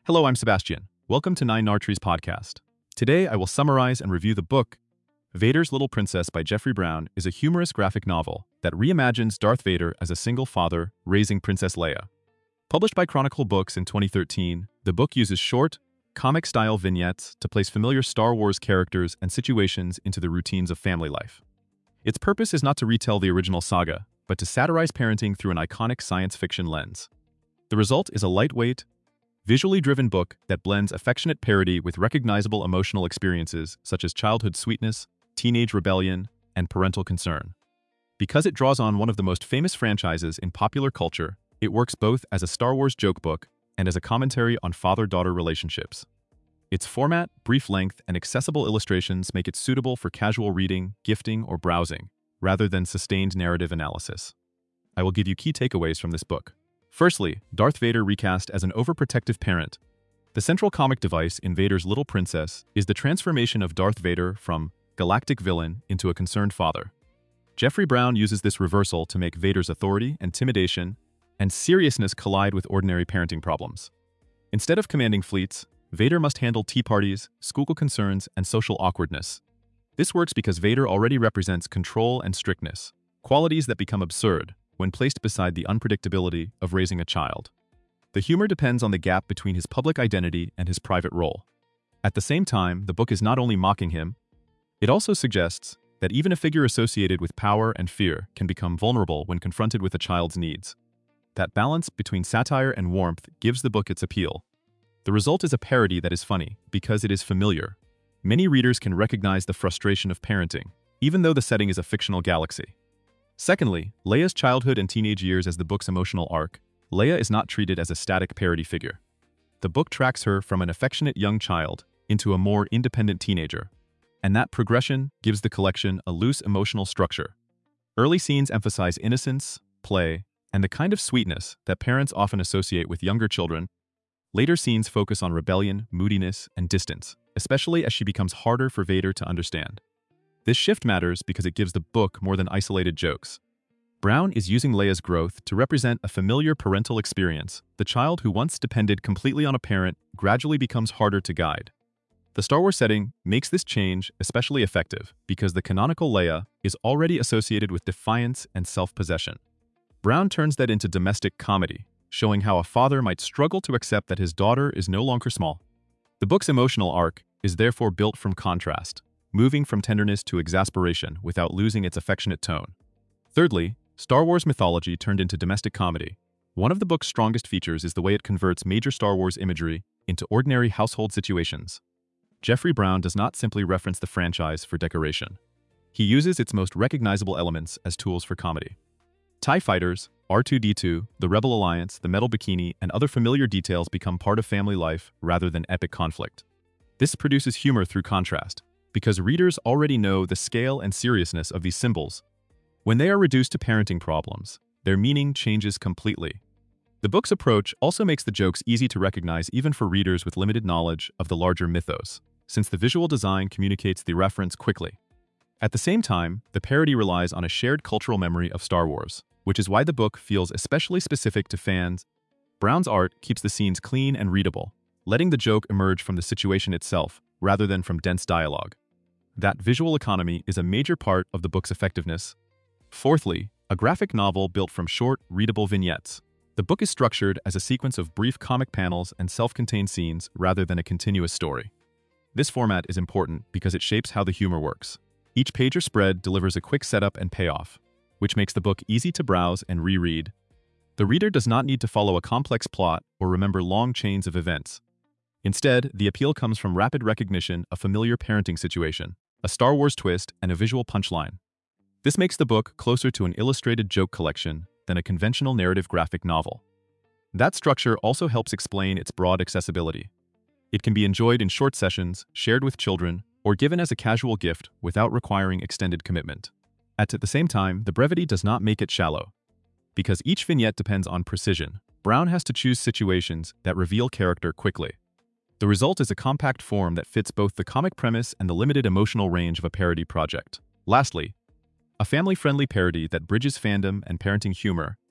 Hello, I'm Sebastian. Welcome to Nine Nartree's podcast. Today, I will summarize and review the book. Vader's Little Princess by Jeffrey Brown is a humorous graphic novel that reimagines Darth Vader as a single father raising Princess Leia. Published by Chronicle Books in 2013, the book uses short, comic-style vignettes to place familiar Star Wars characters and situations into the routines of family life. Its purpose is not to retell the original saga, but to satirize parenting through an iconic science fiction lens. The result is a lightweight, visually driven book that blends affectionate parody with recognizable emotional experiences such as childhood sweetness, teenage rebellion, and parental concern. Because it draws on one of the most famous franchises in popular culture, it works both as a Star Wars joke book and as a commentary on father-daughter relationships. Its format, brief length, and accessible illustrations make it suitable for casual reading, gifting, or browsing, rather than sustained narrative analysis. I will give you key takeaways from this book. Firstly, Darth Vader recast as an overprotective parent. The central comic device in Vader's Little Princess is the transformation of Darth Vader from galactic villain into a concerned father. Jeffrey Brown uses this reversal to make Vader's authority, intimidation, and seriousness collide with ordinary parenting problems. Instead of commanding fleets, Vader must handle tea parties, school concerns, and social awkwardness. This works because Vader already represents control and strictness, qualities that become absurd when placed beside the unpredictability of raising a child. The humor depends on the gap between his public identity and his private role. At the same time, the book is not only mocking him, it also suggests that even a figure associated with power and fear can become vulnerable when confronted with a child's needs. That balance between satire and warmth gives the book its appeal. The result is a parody that is funny because it is familiar. Many readers can recognize the frustration of parenting, even though the setting is a fictional galaxy. Secondly, Leia's childhood and teenage years as the book's emotional arc. Leia is not treated as a static parody figure. The book tracks her from an affectionate young child into a more independent teenager, and that progression gives the collection a loose emotional structure. Early scenes emphasize innocence, play, and the kind of sweetness that parents often associate with younger children. Later scenes focus on rebellion, moodiness, and distance, especially as she becomes harder for Vader to understand. This shift matters because it gives the book more than isolated jokes. Brown is using Leia's growth to represent a familiar parental experience. The child who once depended completely on a parent gradually becomes harder to guide. The Star Wars setting makes this change especially effective because the canonical Leia is already associated with defiance and self-possession. Brown turns that into domestic comedy, showing how a father might struggle to accept that his daughter is no longer small. The book's emotional arc is therefore built from contrast, moving from tenderness to exasperation without losing its affectionate tone. Thirdly, Star Wars mythology turned into domestic comedy. One of the book's strongest features is the way it converts major Star Wars imagery into ordinary household situations. Jeffrey Brown does not simply reference the franchise for decoration. He uses its most recognizable elements as tools for comedy. TIE fighters, R2-D2, the Rebel Alliance, the metal bikini, and other familiar details become part of family life rather than epic conflict. This produces humor through contrast, because readers already know the scale and seriousness of these symbols. When they are reduced to parenting problems, their meaning changes completely. The book's approach also makes the jokes easy to recognize even for readers with limited knowledge of the larger mythos, since the visual design communicates the reference quickly. At the same time, the parody relies on a shared cultural memory of Star Wars, which is why the book feels especially specific to fans. Brown's art keeps the scenes clean and readable, letting the joke emerge from the situation itself rather than from dense dialogue. That visual economy is a major part of the book's effectiveness. Fourthly, a graphic novel built from short, readable vignettes. The book is structured as a sequence of brief comic panels and self-contained scenes rather than a continuous story. This format is important because it shapes how the humor works. Each page or spread delivers a quick setup and payoff, which makes the book easy to browse and reread. The reader does not need to follow a complex plot or remember long chains of events. Instead, the appeal comes from rapid recognition of familiar parenting situation, a Star Wars twist, and a visual punchline. This makes the book closer to an illustrated joke collection than a conventional narrative graphic novel. That structure also helps explain its broad accessibility. It can be enjoyed in short sessions, shared with children, or given as a casual gift without requiring extended commitment. At the same time, the brevity does not make it shallow. Because each vignette depends on precision, Brown has to choose situations that reveal character quickly. The result is a compact form that fits both the comic premise and the limited emotional range of a parody project. Lastly, a family-friendly parody that bridges fandom and parenting humor.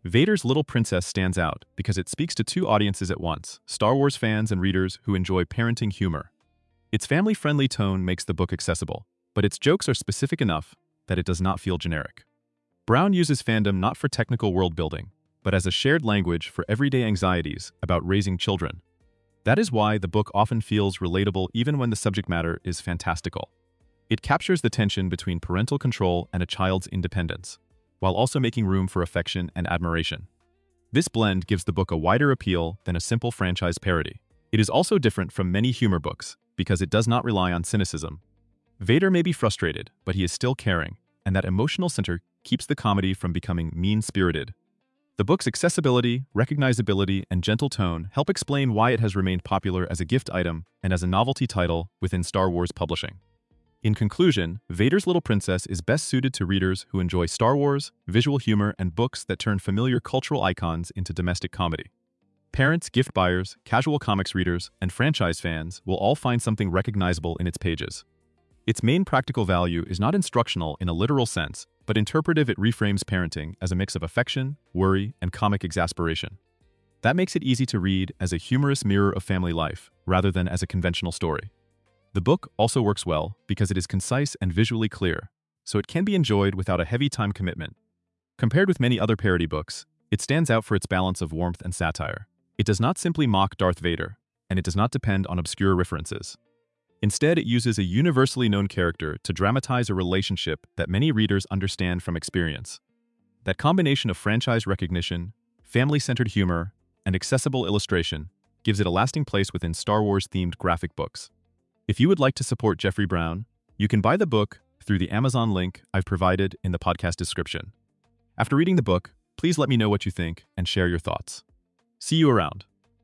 Vader's Little Princess stands out because it speaks to two audiences at once, Star Wars fans and readers who enjoy parenting humor. Its family-friendly tone makes the book accessible, but its jokes are specific enough that it does not feel generic. Brown uses fandom not for technical world-building, but as a shared language for everyday anxieties about raising children. That is why the book often feels relatable even when the subject matter is fantastical. It captures the tension between parental control and a child's independence, while also making room for affection and admiration. This blend gives the book a wider appeal than a simple franchise parody. It is also different from many humor books because it does not rely on cynicism. Vader may be frustrated, but he is still caring, and that emotional center keeps the comedy from becoming mean-spirited. The book's accessibility, recognizability, and gentle tone help explain why it has remained popular as a gift item and as a novelty title within Star Wars publishing. In conclusion, Vader's Little Princess is best suited to readers who enjoy Star Wars, visual humor, and books that turn familiar cultural icons into domestic comedy. Parents, gift buyers, casual comics readers, and franchise fans will all find something recognizable in its pages. Its main practical value is not instructional in a literal sense, but interpretive. It reframes parenting as a mix of affection, worry, and comic exasperation. That makes it easy to read as a humorous mirror of family life, rather than as a conventional story. The book also works well because it is concise and visually clear, so it can be enjoyed without a heavy time commitment. Compared with many other parody books, it stands out for its balance of warmth and satire. It does not simply mock Darth Vader, and it does not depend on obscure references. Instead, it uses a universally known character to dramatize a relationship that many readers understand from experience. That combination of franchise recognition, family-centered humor, and accessible illustration gives it a lasting place within Star Wars-themed graphic books. If you would like to support Jeffrey Brown, you can buy the book through the Amazon link I've provided in the podcast description. After reading the book, please let me know what you think and share your thoughts. See you around.